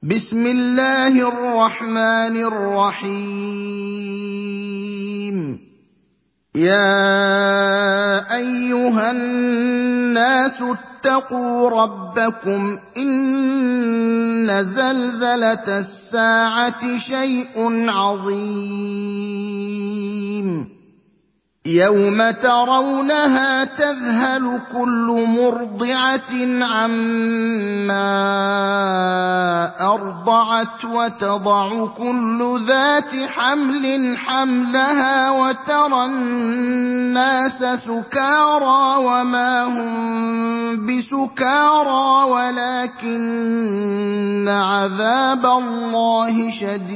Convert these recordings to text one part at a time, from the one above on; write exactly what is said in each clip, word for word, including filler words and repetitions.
بسم الله الرحمن الرحيم. يا أيها الناس اتقوا ربكم إن زلزلة الساعة شيء عظيم يوم ترونها تذهل كل مرضعة عما أرضعت وتضع كل ذات حمل حملها وترى الناس سكارى وما هم بسكارى ولكن عذاب الله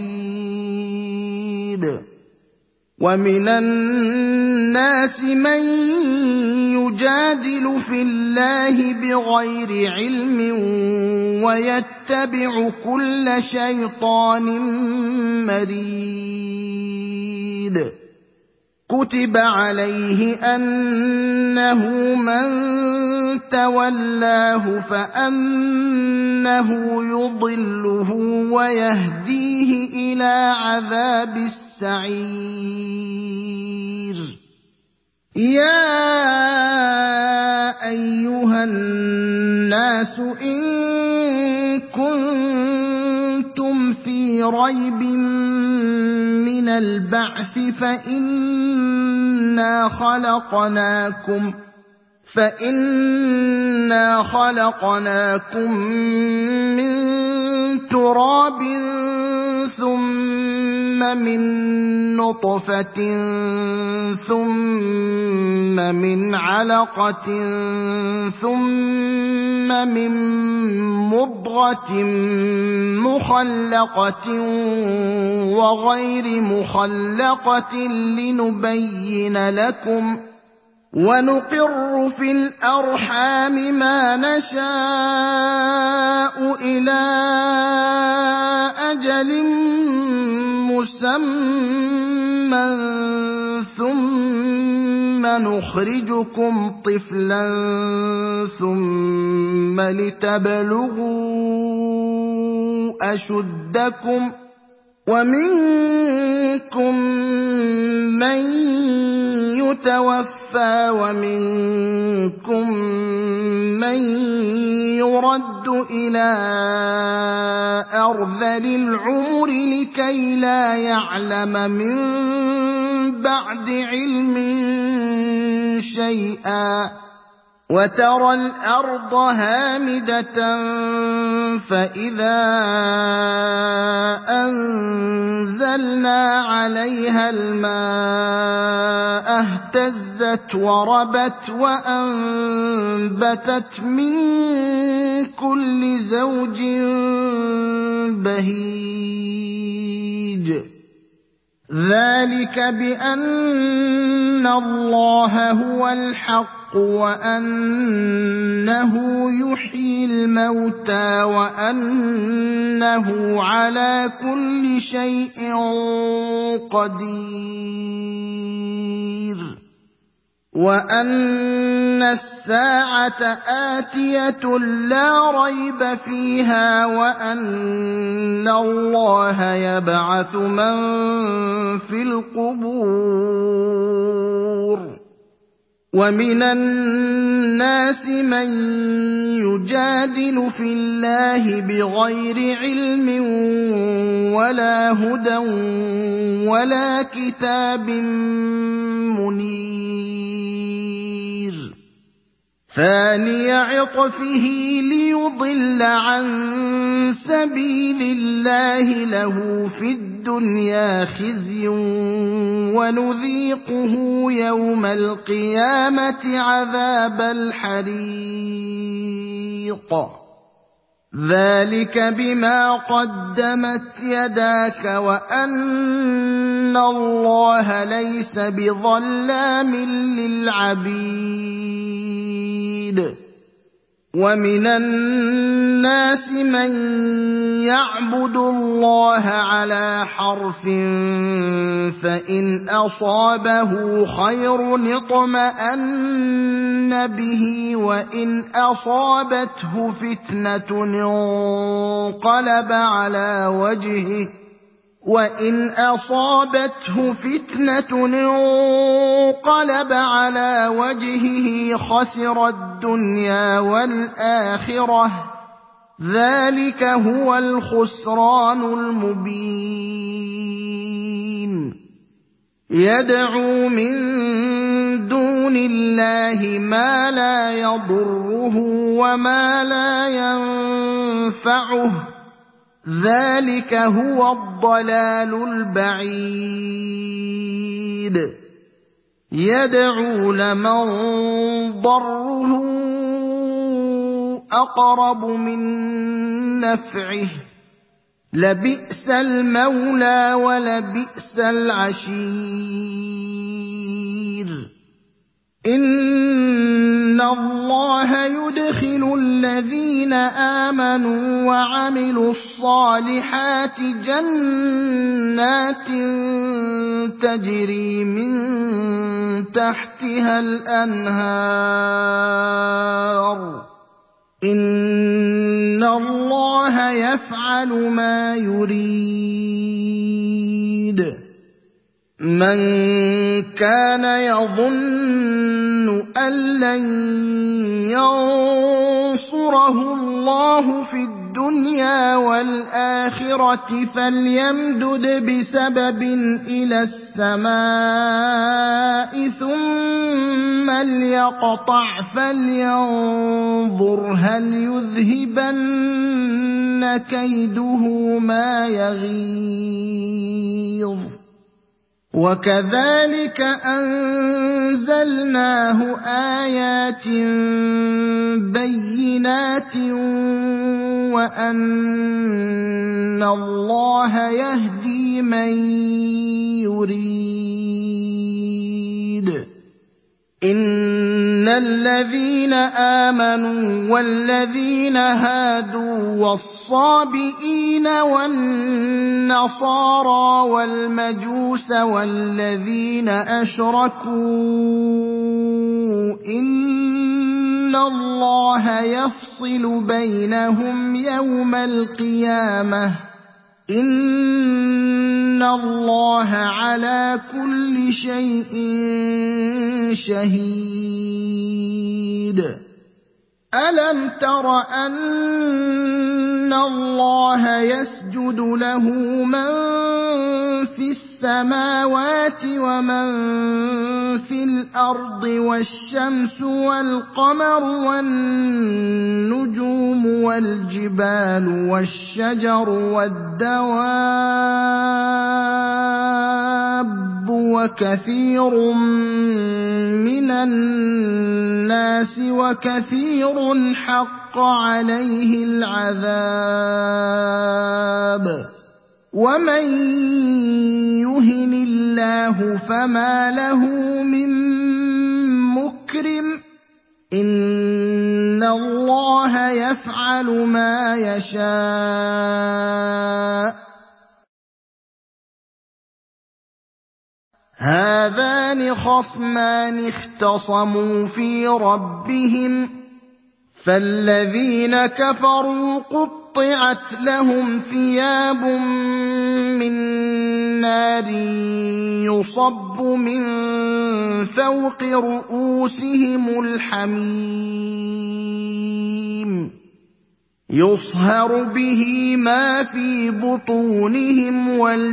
شديد. ومن الناس من يجادل في الله بغير علم ويتبع كل شيطان مريد. كتب عليه أنه من تولاه فأنه يضله ويهديه إلى عذاب السعير. يا أيها الناس إن كنتم في ريب من البعث فإنا خلقناكم فإنا خلقناكم من تراب ثم من نطفة ثم من علقة ثم من مضغة مخلقة وغير مخلقة لنبين لكم ونقر في الأرحام ما نشاء إلى أجل مسمى ثم نخرجكم طفلا ثم لتبلغوا أشدكم ومنكم من يتوفى ومنكم من يرد إلى أرذل العمر لكي لا يعلم من بعد علم شيئا. وترى الأرض هامدة فإذا أنزلنا عليها الماء اهتزت وربت وأنبتت من كل زوج بهيج. ذلك بأن الله هو الحق وأنه يحيي الموتى وأنه على كل شيء قدير وأن الساعة آتية لا ريب فيها وأن الله يبعث من في القبور. ومن الناس من يجادل في الله بغير علم ولا هدى ولا كتاب منير. ثاني عطفه ليضل عن سبيل الله له في الدنيا خزي ونذيقه يوم القيامة عذاب الحريق. ذلك بما قدمت يداك وأن الله ليس بظلام للعبيد. ومن الناس الناس من يعبد الله على حرف فإن أصابه خير اطمأن به وإن أصابته فتنة انقلب على وجهه وإن أصابته فتنة انقلب على وجهه خسر الدنيا والآخرة ذلك هو الخسران المبين يدعو من دون الله ما لا يضره وما لا ينفعه ذلك هو الضلال البعيد يدعو لمن ضره أقرب من نفعه لبئس المولى ولبئس العشير إن الله يدخل الذين آمنوا وعملوا الصالحات جنات تجري من تحتها الأنهار إن الله يفعل ما يريد من كان يظن أن لن ينصره الله في الدنيا والآخرة فليمدد بسبب إلى السماء ثم ليقطع فلينظر هل يذهبن كيده ما يغيظ وكذلك أنزلناه آيات بينات وأن الله يهدي من يريد إن الذين آمنوا والذين هادوا والصابئين والنصارى والمجوس والذين أشركوا إن الله يفصل بينهم يوم القيامة إن الله على كل شيء شهيد ألم تر أن الله يسجد له من في السماوات ومن في الأرض والشمس والقمر والنجوم والجبال والشجر والدواب وكثير من الناس وكثير حق عليه العذاب ومن يهن الله فما له من مكرم إن الله يفعل ما يشاء هذان خصمان اختصموا في ربهم فالذين كفروا قطعت لهم ثياب من نار يصب من فوق رؤوسهم الحميم يصهر به ما في بطونهم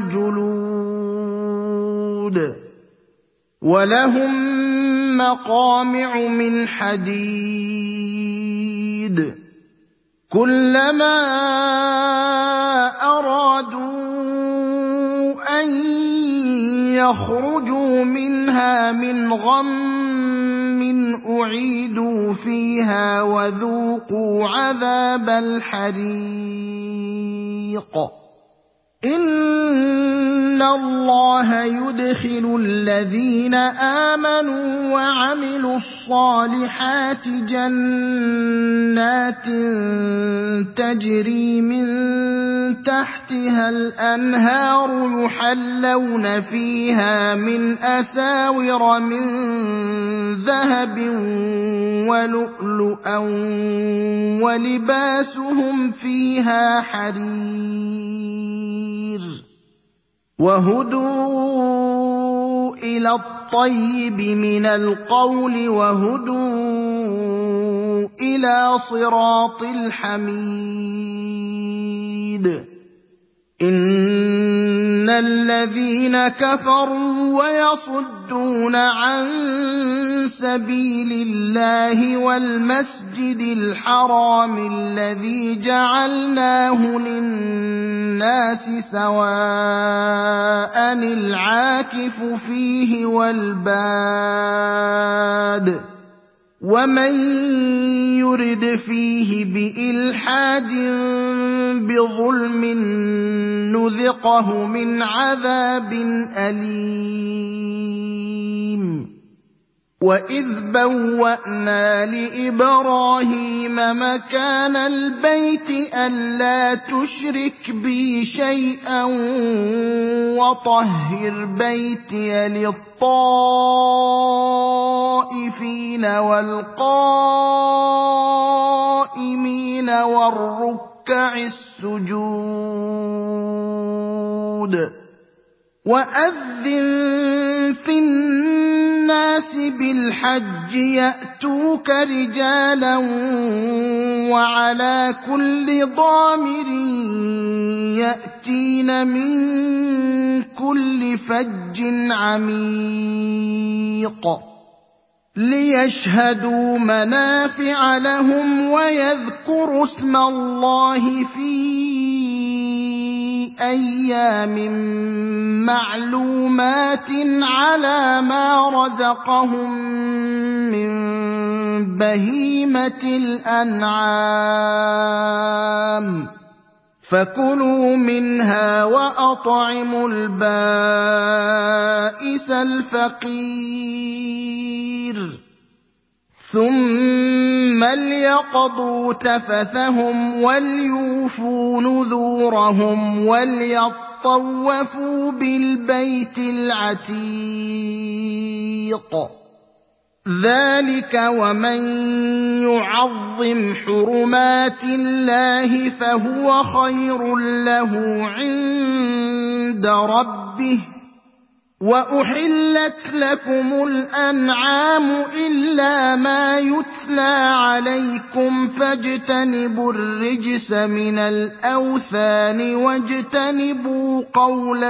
والجلود ولهم مقامع من حديد كلما أرادوا أن يخرجوا منها من غم أعيدوا فيها وذوقوا عذاب الحريق إِنَّ اللَّهَ يُدْخِلُ الَّذِينَ آمَنُوا وَعَمِلُوا الصَّالِحَاتِ جَنَّاتٍ تَجْرِي مِن تَحْتِهَا الْأَنْهَارُ يُحَلَّوْنَ فِيهَا مِنْ أَسَاوِرَ مِن ذَهَبٍ وَلُؤْلُؤًا وَلِبَاسُهُمْ فِيهَا حَرِيرٌ وَهُدُوا إِلَى الطَّيِّبِ مِنَ الْقَوْلِ وَهُدُوا إِلَى صِرَاطِ الْحَمِيدِ إِنَّ الَّذِينَ كَفَرُوا وَيَصُدُّونَ عَن سَبِيلِ اللَّهِ وَالْمَسْجِدِ الْحَرَامِ الَّذِي جَعَلْنَاهُ لِلنَّاسِ سَوَاءً الْعَاكِفُ فِيهِ وَالْبَادِ وَمَن يُرِدْ فِيهِ بِإِلْحَادٍ بِظُلْمٍ نُذِقْهُ مِنْ عَذَابٍ أَلِيمٍ وَإِذْ بَوَّأْنَا لِإِبْرَاهِيمَ مَكَانَ الْبَيْتِ أَلَّا تُشْرِكْ بِي شَيْئًا وَطَهِّرْ بَيْتِيَ لِلطَّائِفِينَ وَالْقَائِمِينَ وَالرُّكَّعِ السُّجُودِ وَأَذِّن فِي النَّاسِ بِالْحَجِّ يَأْتُوكَ رِجَالًا وَعَلَى كُلِّ ضَامِرٍ يَأْتِينَ مِن كُلِّ فَجٍّ عَمِيقٍ لِيَشْهَدُوا مَنَافِعَ لَهُمْ وَيَذْكُرُوا اسْمَ اللَّهِ فِي أَيَّامٍ مَّعْلُومَاتٍ عَلَىٰ مَا رَزَقَهُم مِّن بَهِيمَةِ الْأَنْعَامِ فَكُلُوا مِنْهَا وَأَطْعِمُوا الْبَائِسَ الْفَقِيرَ ثُمَّ لْيَقْضُوا تَفَثَهُمْ وَلْيُوفُوا نُذُورَهُمْ وَلْيَطَّوَّفُوا بِالْبَيْتِ الْعَتِيقِ ذَلِكَ وَمَن يُعَظِّمْ حُرُمَاتِ اللَّهِ فَهُوَ خَيْرٌ لَّهُ عِندَ رَبِّهِ وَأُحِلَّتْ لَكُمُ الْأَنْعَامُ إِلَّا مَا يُتْلَىٰ عَلَيْكُمْ فَاجْتَنِبُوا الرِّجْسَ مِنَ الْأَوْثَانِ وَاجْتَنِبُوا قَوْلَ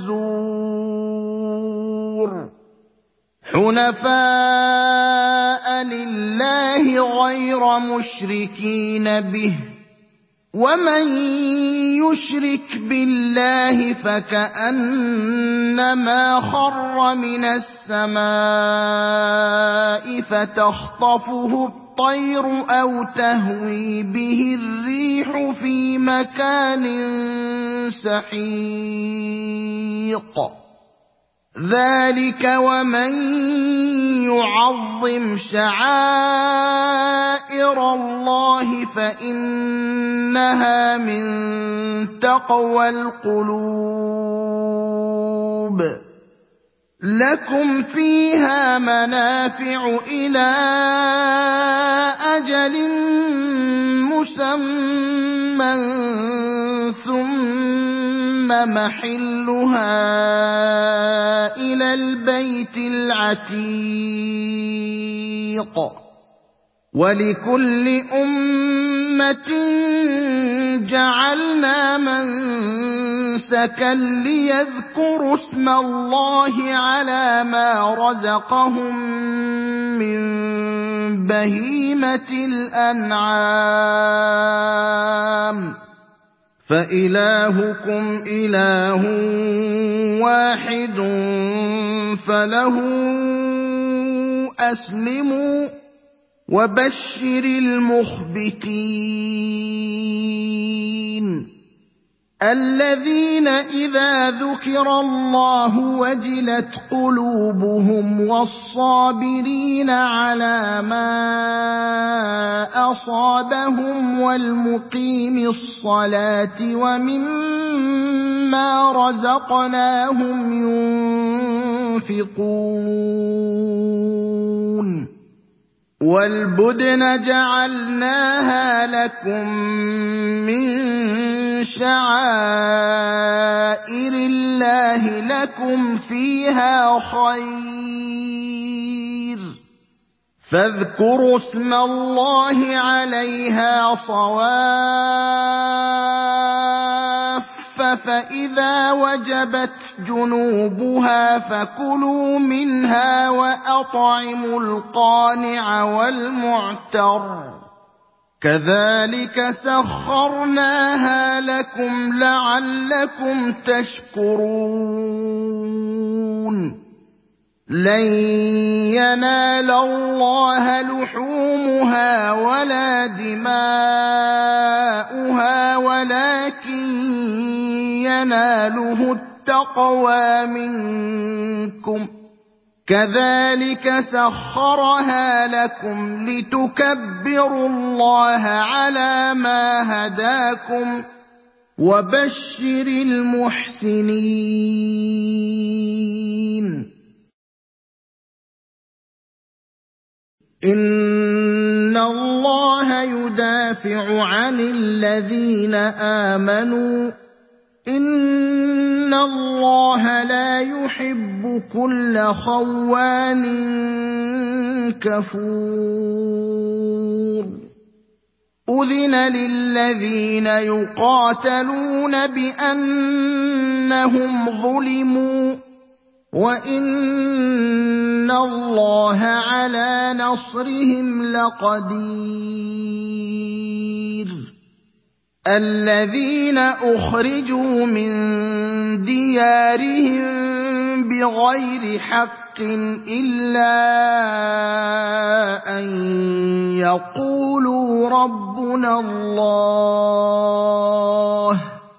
الزُّورِ حُنَفَاءَ لِلَّهِ غَيْرَ مُشْرِكِينَ بِهِ وَمَن يُشْرِكْ بِاللَّهِ فَكَأَنَّمَا خَرَّ مِنَ السَّمَاءِ فَتَخْطَفُهُ الطَّيْرُ أَوْ تَهْوِي بِهِ الرِّيحُ فِي مَكَانٍ سَحِيقٍ ذَلِكَ وَمَن يُعَظِّمْ شَعَائِرَ اللَّهِ فَإِنَّهَا مِن تَقْوَى الْقُلُوبِ لَكُمْ فِيهَا مَنَافِعُ إِلَىٰ أَجَلٍ مُّسَمًّى ثُمَّ مَحِلُّهَا إِلَى الْبَيْتِ الْعَتِيقِ وَلِكُلِّ أُمَّةٍ جَعَلْنَا مَنسَكًا لِّيَذْكُرُوا اسْمَ اللَّهِ عَلَىٰ مَا رَزَقَهُم مِّن بَهِيمَةِ الْأَنْعَامِ فَإِلَٰهُكُمْ إِلَٰهٌ وَاحِدٌ فَلَهُ أَسْلِمُوا وَبَشِّرِ الْمُخْبِتِينَ الذين إذا ذكر الله وجلت قلوبهم والصابرين على ما أصابهم والمقيم الصلاة ومما رزقناهم ينفقون والبدن جعلناها لكم من شعائر الله لكم فيها خير فاذكروا اسم الله عليها صواف فإذا وجبت جنوبها فكلوا منها وأطعموا القانع والمعتر كذلك سخرناها لكم لعلكم تشكرون لن ينال الله لحومها ولا دماؤها ولكن يناله التقوى منكم كذلك سخرها لكم لتكبروا الله على ما هداكم وبشر المحسنين إن الله يدافع عن الذين آمنوا إن الله لا يحب كل خوان كفور أذن للذين يقاتلون بأنهم ظلموا وإن الله على نصرهم لقدير الذين أخرجوا من ديارهم بغير حق إلا أن يقولوا ربنا الله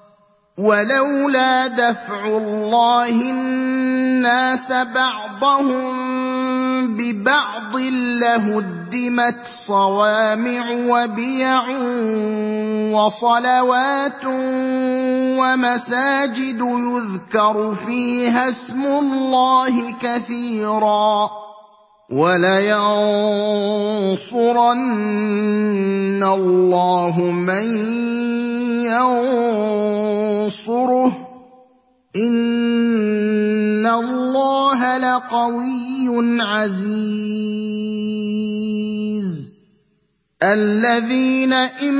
ولولا دفع الله الناس بعضهم ببعض لهدمت صوامع وبيع وصلوات ومساجد يذكر فيها اسم الله كثيرا ولينصرن الله من ينصره إن الله لقوي عزيز الذين إن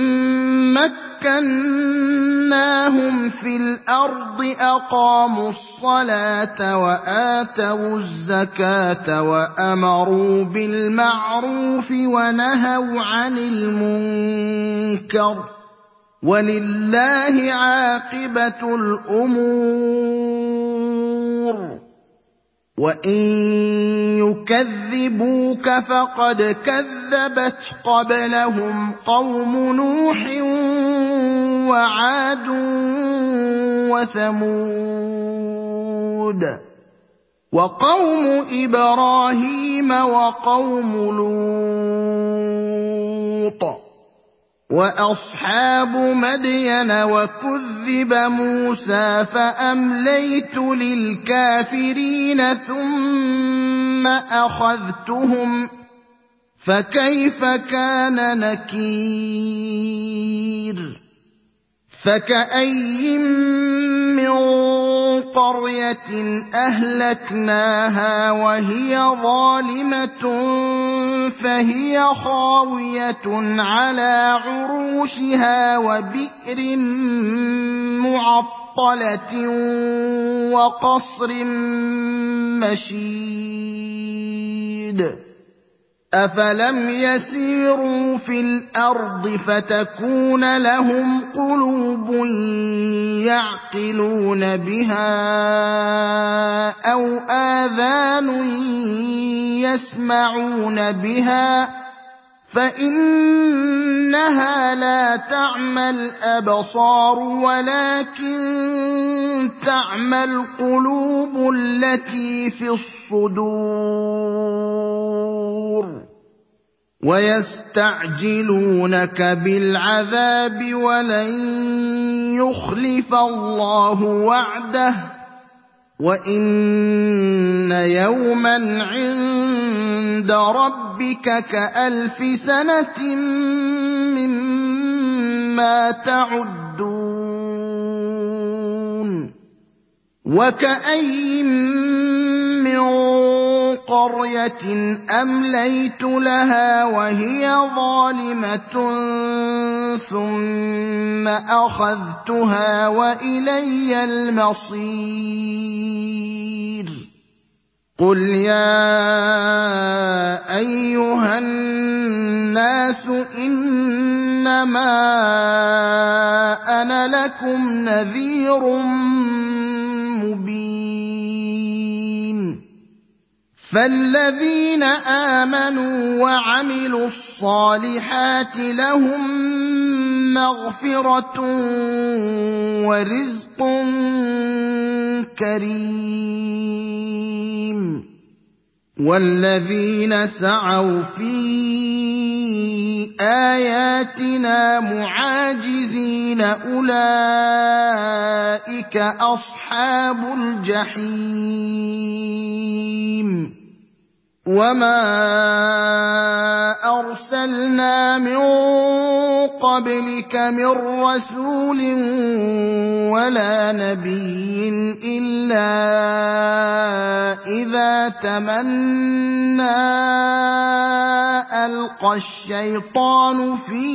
مكناهم في الأرض أقاموا الصلاة وآتوا الزكاة وأمروا بالمعروف ونهوا عن المنكر ولله عاقبة الأمور وإن يكذبوك فقد كذبت قبلهم قوم نوح وعاد وثمود وقوم إبراهيم وقوم لوط وأصحاب مدين وكذب موسى فأمليت للكافرين ثم أخذتهم فكيف كان نكير فكأي من قرية أهلكناها وهي ظالمة فهي خاوية على عروشها وبئر معطلة وقصر مشيد أفلم يسيروا في الأرض فتكون لهم قلوب يعقلون بها أو آذان يسمعون بها فإنها لا تعمى الأبصار ولكن تعمى القلوب التي في الصدور ويستعجلونك بالعذاب ولن يخلف الله وعده وإن يوما عند ربك كألف سنة مما تعدون وكأي من قرية أمليت لها وهي ظالمة ثم أخذتها وإلي المصير قل يا أيها الناس إنما أنا لكم نذير مبين فالذين آمنوا وعملوا الصالحات لهم مغفرة ورزق كريم والذين سعوا في آياتنا معاجزين أولئك أصحاب الجحيم وما أرسلنا من قبلك من رسول ولا نبي إلا إذا تمنى ألقى الشيطان في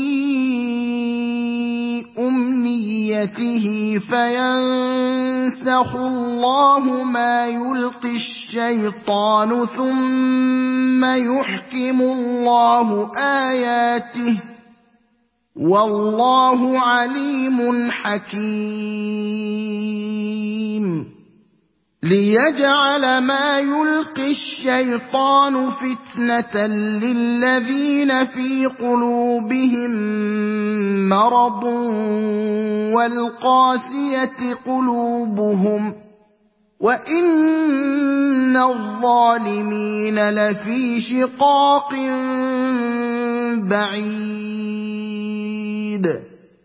أمنيته فينسخ الله ما يلقي الشيطان ثم يحكم الله آياته والله عليم حكيم ليجعل ما يلقي الشيطان فتنة للذين في قلوبهم مرض والقاسية قلوبهم وإن الظالمين لفي شقاق بعيد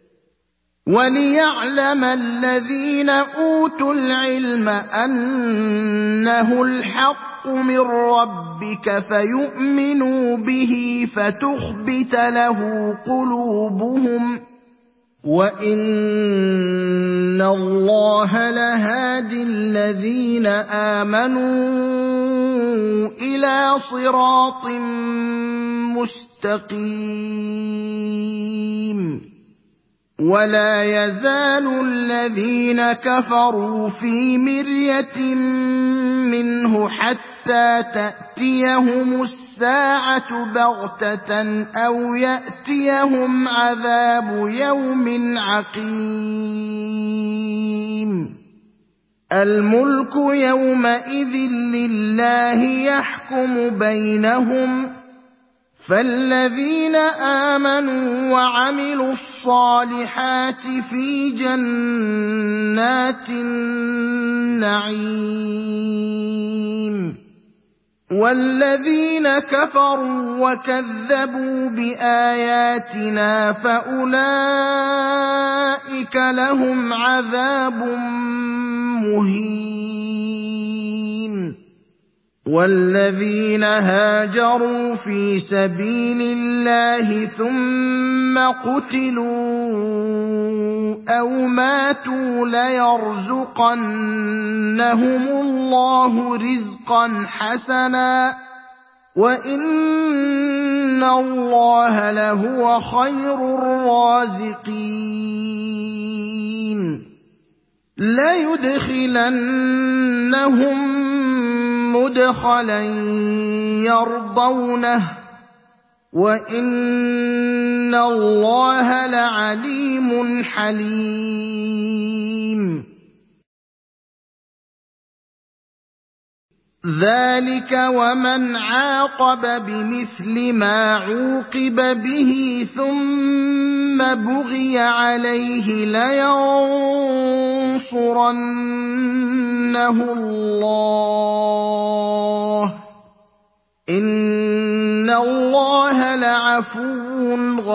وليعلم الذين أوتوا العلم أنه الحق من ربك فيؤمنوا به فتخبت له قلوبهم وإن الله لهادي الذين آمنوا إلى صراط مستقيم ولا يزال الذين كفروا في مرية منه حتى تأتيهم الساعة بغتة أو يأتيهم عذاب يوم عقيم الملك يومئذ لله يحكم بينهم فالذين آمنوا وعملوا الصالحات في جنات النعيم والذين كفروا وكذبوا بآياتنا فأولئك لهم عذاب مهين والذين هاجروا في سبيل الله ثم قتلوا أو ماتوا ليرزقنهم الله رزقا حسنا وإن الله لهو خير الرازقين ليدخلنهم مدخلا يرضونه وإن الله لعليم حليم ذلك ومن عاقب بمثل ما عوقب به ثم بغي عليه لينصرنه الله إن الله لعفو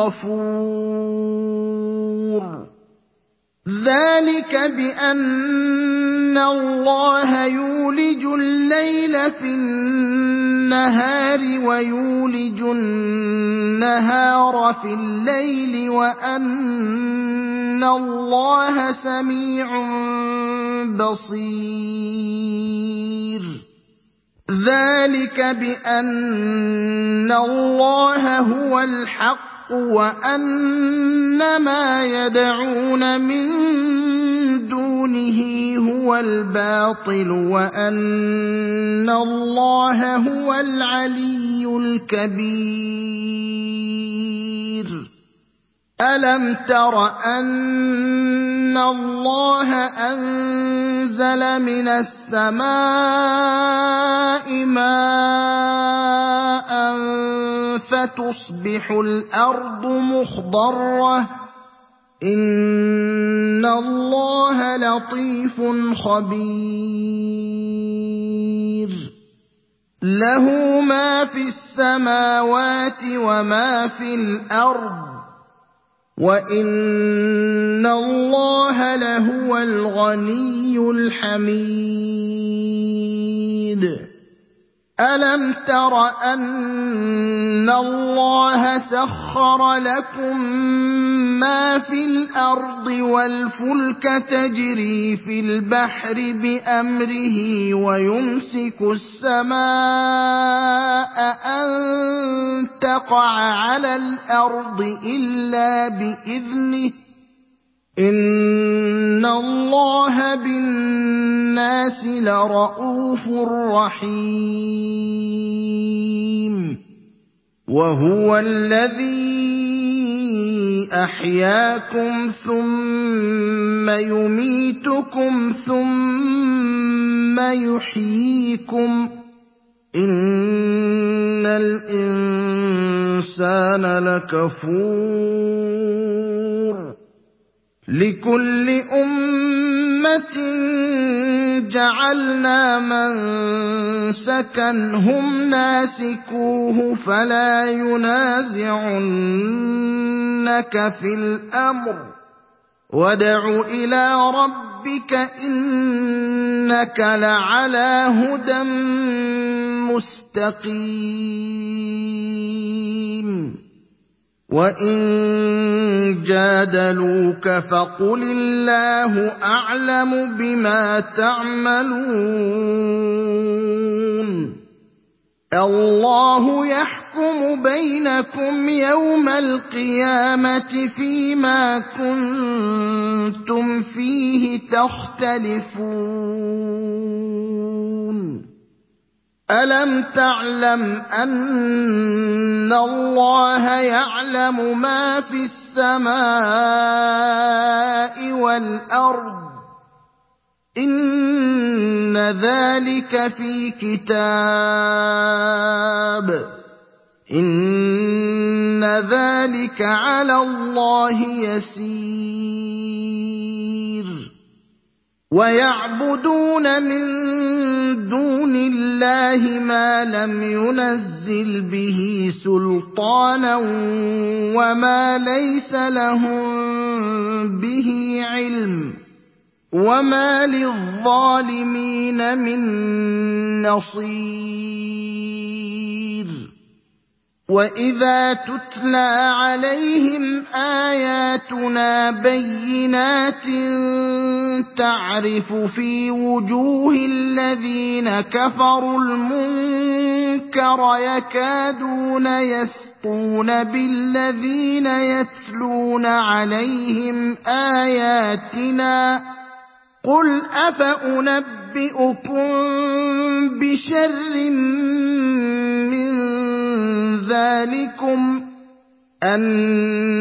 غفور ذلك بأن الله يولج الليل في النهار ويولج النهار في الليل وأن الله سميع بصير ذلك بأن الله هو الحق وأن ما يدعون من دونه هو الباطل وأن الله هو العلي الكبير ألم تر أن الله أنزل من السماء ماء فتصبح الأرض مخضرة إن الله لطيف خبير له ما في السماوات وما في الأرض وَإِنَّ اللَّهَ لَهُوَ الْغَنِيُّ الْحَمِيدُ أَلَمْ تَرَ أَنَّ اللَّهَ سَخَّرَ لَكُم مَّا فِي الْأَرْضِ وَالْفُلْكَ تَجْرِي فِي الْبَحْرِ بِأَمْرِهِ وَيُمْسِكُ السَّمَاءَ أَن تَقَعَ عَلَى الْأَرْضِ إِلَّا بِإِذْنِهِ إِنَّ اللَّهَ بِالنَّاسِ لَرَءُوفٌ رَّحِيمٌ وَهُوَ الَّذِي أَحْيَاكُمْ ثُمَّ يُمِيتُكُمْ ثُمَّ يُحْيِيكُمْ إِنَّ الْإِنسَانَ لَكَفُورٌ لِكُلِّ أُمَّةٍ جَعَلْنَا مَنسَكًا هُمْ نَاسِكُوهُ فَلَا يُنَازِعُنَّكَ فِي الْأَمْرِ وَادْعُ إِلَىٰ رَبِّكَ إِنَّكَ لَعَلَىٰ هُدًى مُّسْتَقِيمٍ وَإِن جَادَلُوكَ فَقُلِ اللَّهُ أَعْلَمُ بِمَا تَعْمَلُونَ اللَّهُ يَحْكُمُ بَيْنَكُمْ يَوْمَ الْقِيَامَةِ فِيمَا كُنتُمْ فِيهِ تَخْتَلِفُونَ أَلَمْ تَعْلَمْ أَنَّ اللَّهَ يَعْلَمُ مَا فِي السَّمَاءِ وَالْأَرْضِ إِنَّ ذَلِكَ فِي كِتَابٍ إِنَّ ذَلِكَ عَلَى اللَّهِ يَسِيرٌ وَيَعْبُدُونَ مِن دُونِ اللَّهِ مَا لَمْ يُنَزِّلْ بِهِ سُلْطَانًا وَمَا لَيْسَ لَهُم بِهِ عِلْمٌ وَمَا لِلظَّالِمِينَ مِن نَّصِيرٍ وَإِذَا تُتْلَىٰ عَلَيْهِمْ آيَاتُنَا بَيِّنَاتٍ تَعْرِفُ فِي وُجُوهِ الَّذِينَ كَفَرُوا الْمُنكَرَ يَكَادُونَ يَسْطُونَ بِالَّذِينَ يَتْلُونَ عَلَيْهِمْ آيَاتِنَا قُلْ أَفَأُنَبِّئُكُم بِشَرٍّ مِّن ذَٰلِكُمْ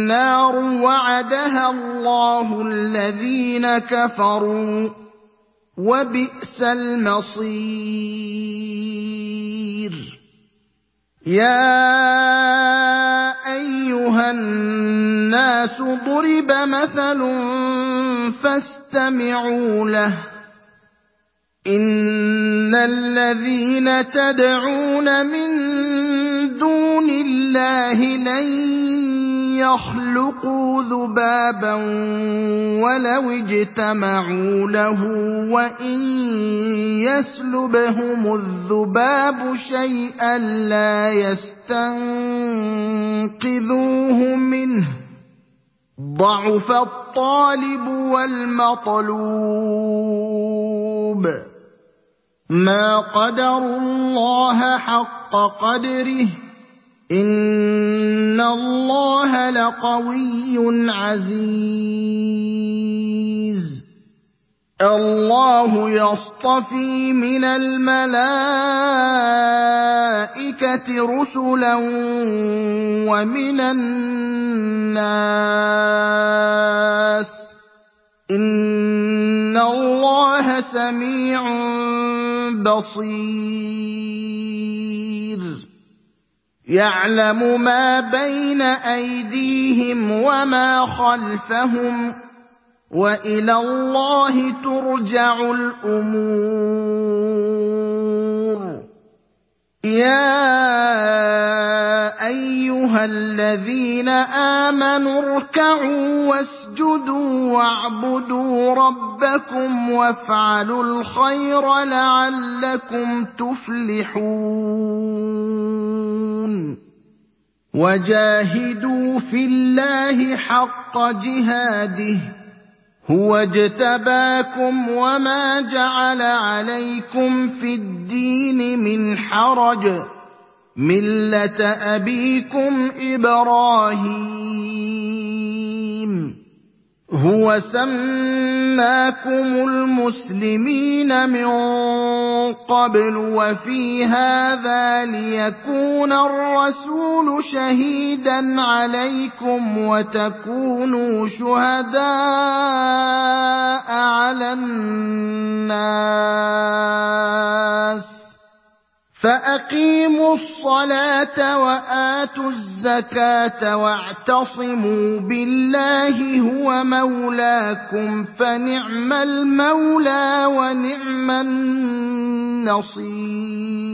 النَّارُ وَعَدَهَا اللَّهُ الَّذِينَ كَفَرُوا وبئس المصير. يا أيها الناس ضرب مثل فاستمعوا له. إن الذين تدعون من دون الله لن يخلقوا ذبابا ولو اجتمعوا له وإن يسلبهم الذباب شيئا لا يستنقذوه منه ضعف الطالب والمطلوب. ما قدروا الله حق قدره إن الله لقوي عزيز. الله يصطفي من الملائكة رسلا ومن الناس إن الله سميع بصير. يعلم ما بين أيديهم وما خلفهم وإلى الله ترجع الأمور. يا أيها الذين آمنوا اركعوا واسجدوا واعبدوا ربكم وافعلوا الخير لعلكم تفلحون. وجاهدوا في الله حق جهاده هو اجتباكم وما جعل عليكم في الدين من حرج ملة أبيكم إبراهيم هو سماكم المسلمين من قبل وفي هذا ليكون الرسول شهيدا عليكم وتكونوا شهداء على الناس فأقيموا الصلاة وآتوا الزكاة واعتصموا بالله هو مولاكم فنعم المولى ونعم النصير.